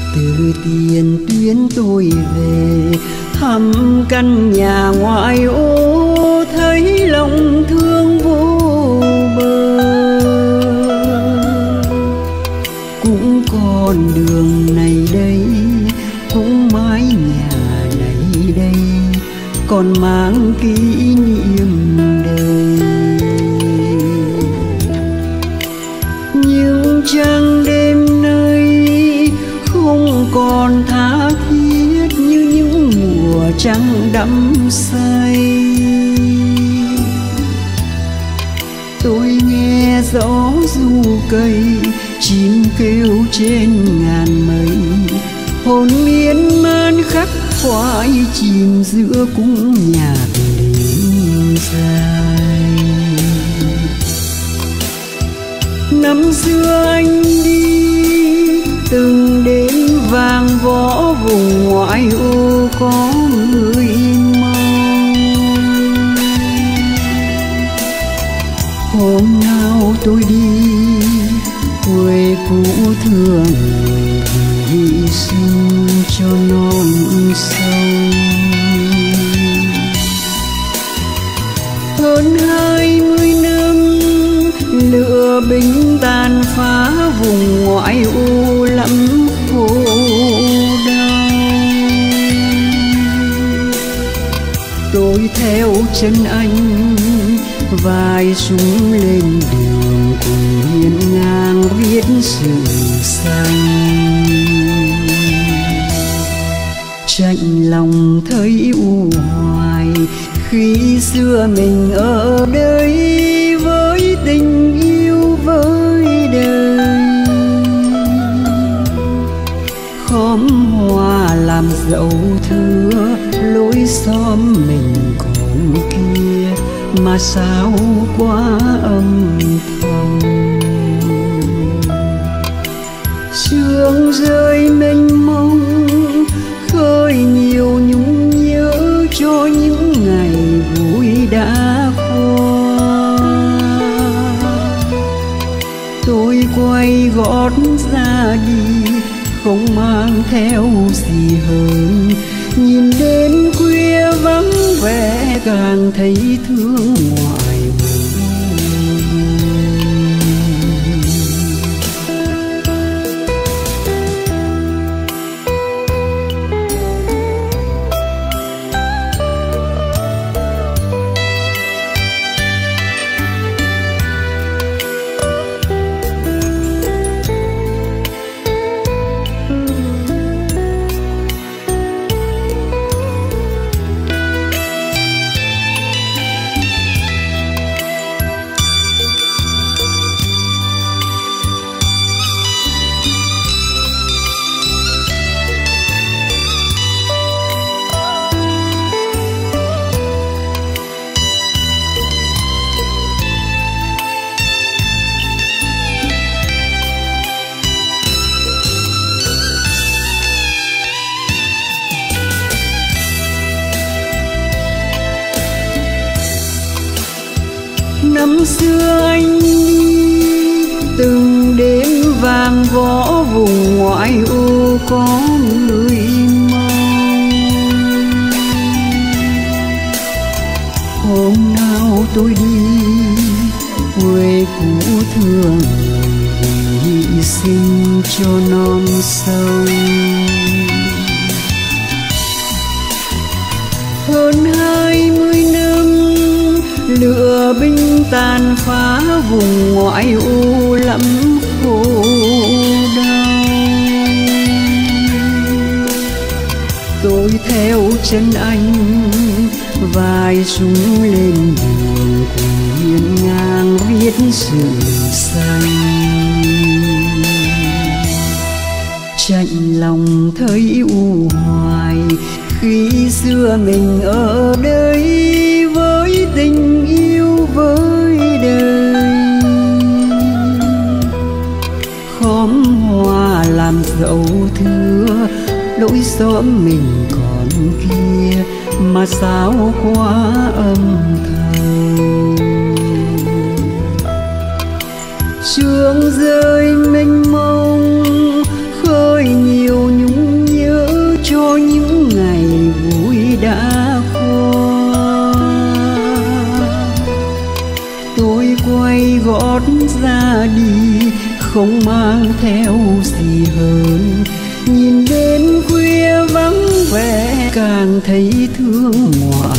từ tiền tuyến tôi về thăm căn nhà ngoại ô, thấy lòng thương vô bờ. Cũng con đường này đây, cũng mái nhà này đây, còn mang kỷ niệm đời. Nhưng trăng đêm nay không còn tha thiết như những mùa trăng đắm say. Tôi nghe gió ru cây, chim kêu trên ngàn mây, hồn miên man khắc khoải chìm giữa cung nhạc đêm dài. Năm xưa anh đi từng đêm vàng võ, vùng ngoại ô có người mong. Hôm nào tôi đi quê cũ thương người hy sinh cho non sông. Hơn 20 năm lửa binh tàn phá, vùng ngoại ô lắm khổ đau. Tôi theo chân anh vai súng lên đường, cùng hiên ngang viết sự xanh. Chạnh lòng thấy u hoài khi xưa mình ở đây với tình yêu với đời. Khóm hoa làm dấu thưa lối xóm mình còn kia, mà sao quá âm thầm. Sương rơi mênh mông khơi nhiều nhung nhớ cho những ngày vui đã qua. Tôi quay gót ra đi không mang theo gì hơn, nhìn đến khuya vắng vẻ càng thấy thương ngoài năm xưa anh từng đêm vàng võ, vùng ngoại ô có người mong. Hôm nào tôi đi quê cũ thương người hy sinh cho non sông. Hơn 20 năm lửa binh tàn phá, vùng ngoại ô lắm khổ đau. Tôi theo chân anh vai súng lên đường, cùng hiên ngang viết sự xanh. Chạnh lòng thấy u hoài khi xưa mình ở đây với tình yêu với đời. Khóm hoa làm dấu thưa lối xóm mình còn kia, mà sao quá âm thầm. Sương rơi mênh mông khơi nhiều nhung thấy thương ngoại